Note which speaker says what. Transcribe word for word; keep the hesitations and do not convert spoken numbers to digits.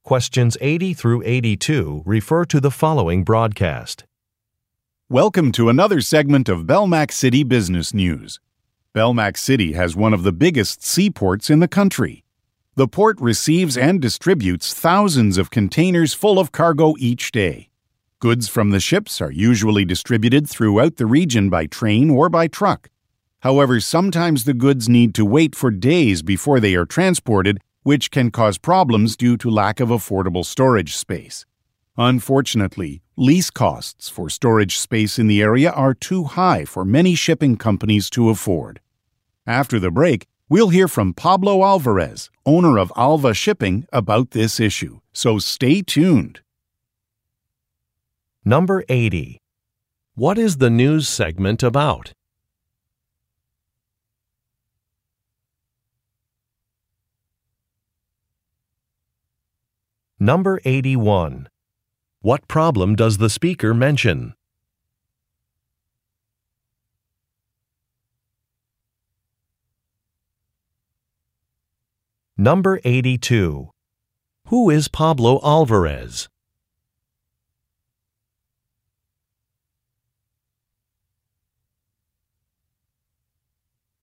Speaker 1: Questions eighty through eighty-two refer to the following broadcast.
Speaker 2: Welcome to another segment of Belmac City Business News. Belmac City has one of the biggest seaports in the country. The port receives and distributes thousands of containers full of cargo each day. Goods from the ships are usually distributed throughout the region by train or by truck. However, sometimes the goods need to wait for days before they are transported, which can cause problems due to lack of affordable storage space. Unfortunately, lease costs for storage space in the area are too high for many shipping companies to afford. After the break, we'll hear from Pablo Alvarez, owner of Alva Shipping, about this issue, so stay tuned.
Speaker 1: Number eighty. What is the news segment about? Number eighty-one. What problem does the speaker mention? Number eighty-two. Who is Pablo Alvarez?